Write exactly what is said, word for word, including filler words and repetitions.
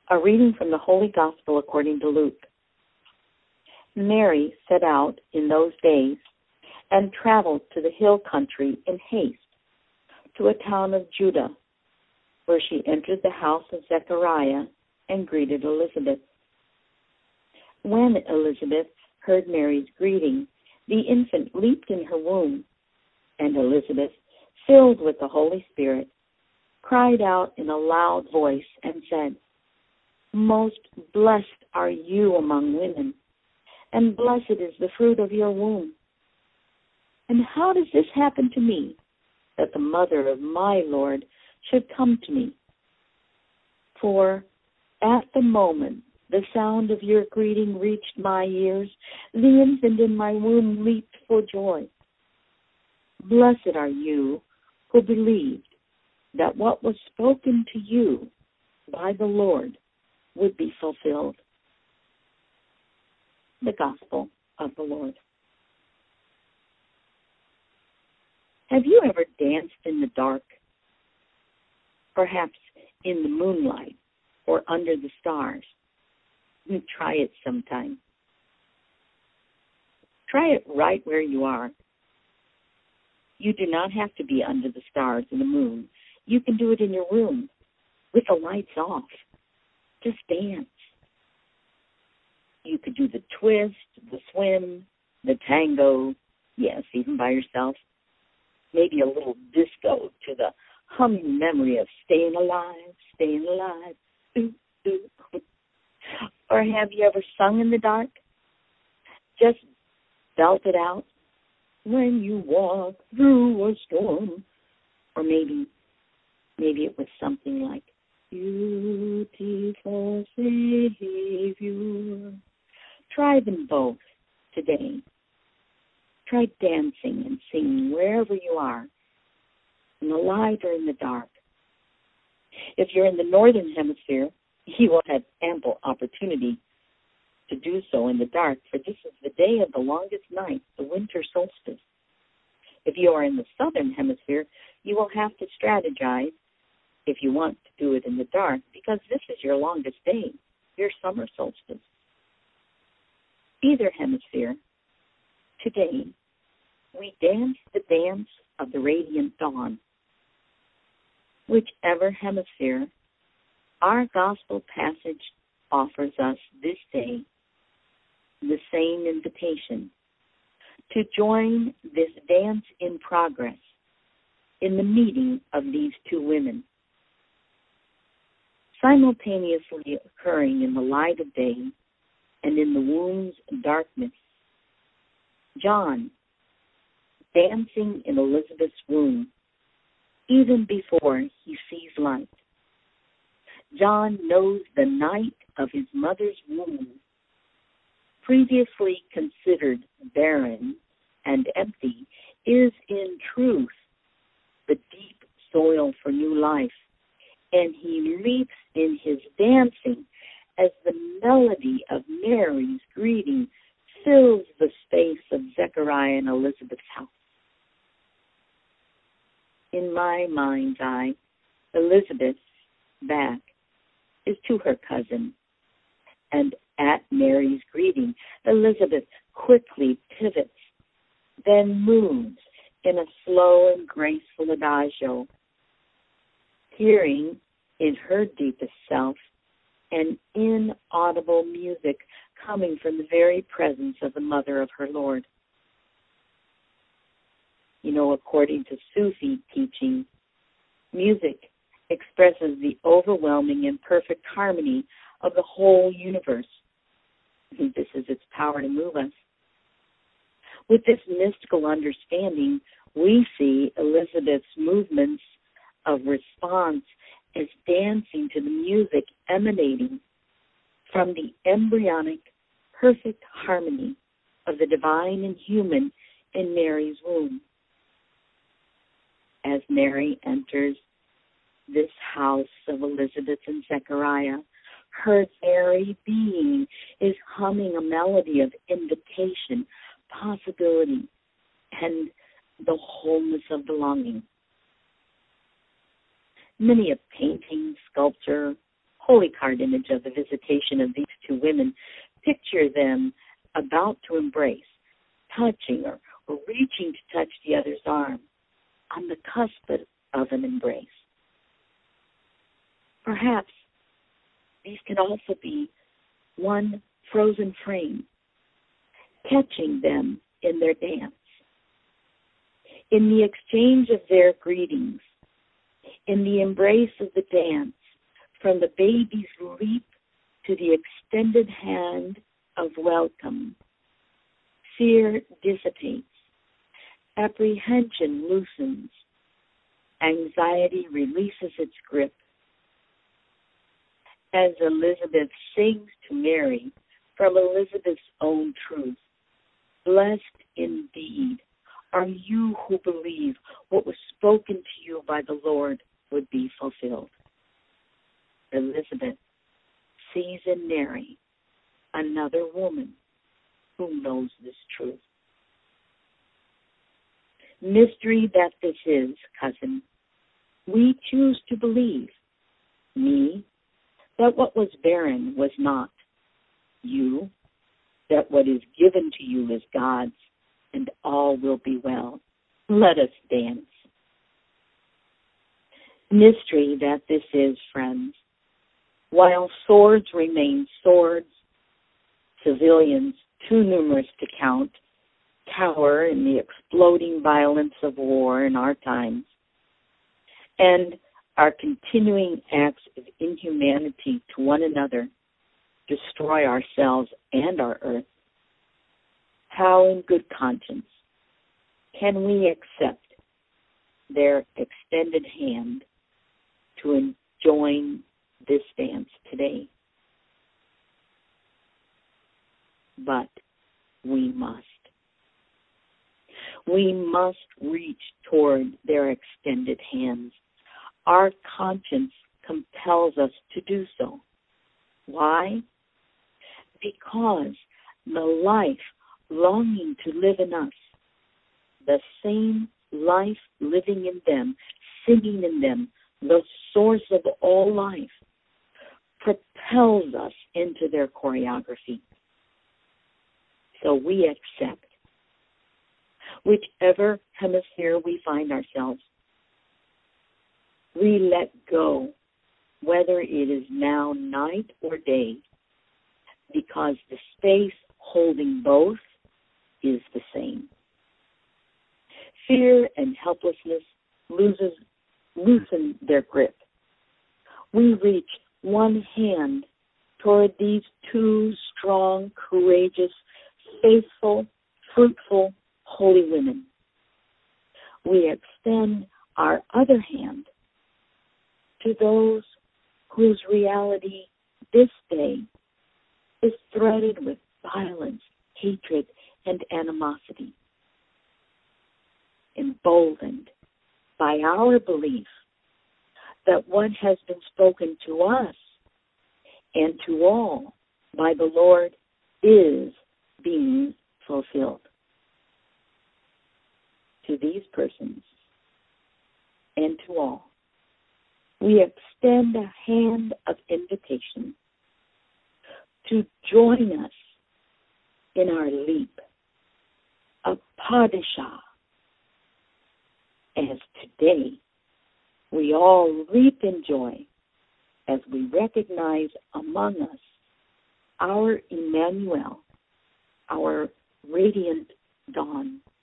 A reading from the Holy Gospel according to Luke. Mary set out in those days and traveled to the hill country in haste to a town of Judah, where she entered the house of Zechariah and greeted Elizabeth. When Elizabeth heard Mary's greeting, the infant leaped in her womb, and Elizabeth, filled with the Holy Spirit, cried out in a loud voice and said, "Most blessed are you among women, and blessed is the fruit of your womb. And how does this happen to me, that the mother of my Lord should come to me? For at the moment the sound of your greeting reached my ears, the infant in my womb leaped for joy. Blessed are you who believed that what was spoken to you by the Lord would be fulfilled." The Gospel of the Lord. Have you ever danced in the dark? Perhaps in the moonlight or under the stars? Try it sometime. Try it right where you are. You do not have to be under the stars and the moon. You can do it in your room with the lights off. Just dance. You could do the twist, the swim, the tango, yes, even by yourself. Maybe a little disco to the humming memory of staying alive, staying alive. Ooh, ooh. Or have you ever sung in the dark? Just belt it out. When you walk through a storm. Or maybe, maybe it was something like, "Beautiful Savior." Try them both today. Try dancing and singing wherever you are, in the light or in the dark. If you're in the northern hemisphere, you will have ample opportunity to do so in the dark, for this is the day of the longest night, the winter solstice. If you are in the southern hemisphere, you will have to strategize if you want to do it in the dark, because this is your longest day, your summer solstice. Either hemisphere, today, we dance the dance of the radiant dawn. Whichever hemisphere, our gospel passage offers us this day the same invitation to join this dance in progress in the meeting of these two women. Simultaneously occurring in the light of day and in the womb's darkness, John, dancing in Elizabeth's womb, even before he sees light. John knows the night of his mother's womb, previously considered barren and empty, is in truth the deep soil for new life, and he leaps in his dancing as the melody of Mary's greeting fills the space of Zechariah and Elizabeth's house. In my mind's eye, Elizabeth's back is to her cousin, and at Mary's greeting, Elizabeth quickly pivots, then moves in a slow and graceful adagio, hearing in her deepest self an inaudible music coming from the very presence of the mother of her Lord. You know, according to Sufi teaching, music expresses the overwhelming and perfect harmony of the whole universe. And this is its power to move us. With this mystical understanding, we see Elizabeth's movements of response as dancing to the music emanating from the embryonic, perfect harmony of the divine and human in Mary's womb. As Mary enters this house of Elizabeth and Zechariah, her very being is humming a melody of invitation, possibility, and the wholeness of belonging. Many a painting, sculpture, holy card image of the visitation of these two women, picture them about to embrace, touching or, or reaching to touch the other's arm, on the cusp of an embrace. Perhaps these can also be one frozen frame, catching them in their dance. In the exchange of their greetings, in the embrace of the dance, from the baby's leap to the extended hand of welcome, fear dissipates, apprehension loosens, anxiety releases its grip. As Elizabeth sings to Mary from Elizabeth's own truth, blessed indeed are you who believe what was spoken to you by the Lord would be fulfilled. Elizabeth sees in Mary another woman who knows this truth. Mystery that this is, cousin. We choose to believe. Me, that what was barren was not. You, that what is given to you is God's, and all will be well. Let us dance. Mystery that this is, friends. While swords remain swords, civilians, too numerous to count, cower in the exploding violence of war in our times, and our continuing acts of inhumanity to one another destroy ourselves and our earth, how in good conscience can we accept their extended hand to join this dance today? But we must. We must reach toward their extended hands. Our conscience compels us to do so. Why? Because the life longing to live in us, the same life living in them, singing in them, the source of all life, propels us into their choreography. So we accept. Whichever hemisphere we find ourselves, we let go, whether it is now night or day, because the space holding both is the same. Fear and helplessness loses, loosen their grip. We reach one hand toward these two strong, courageous, faithful, fruitful, holy women. We extend our other hand to those whose reality this day is threaded with violence, hatred, and animosity. Emboldened by our belief that what has been spoken to us and to all by the Lord is being fulfilled. To these persons and to all, we extend a hand of invitation to join us in our leap of Padishah, as today we all leap in joy as we recognize among us our Emmanuel, our radiant dawn,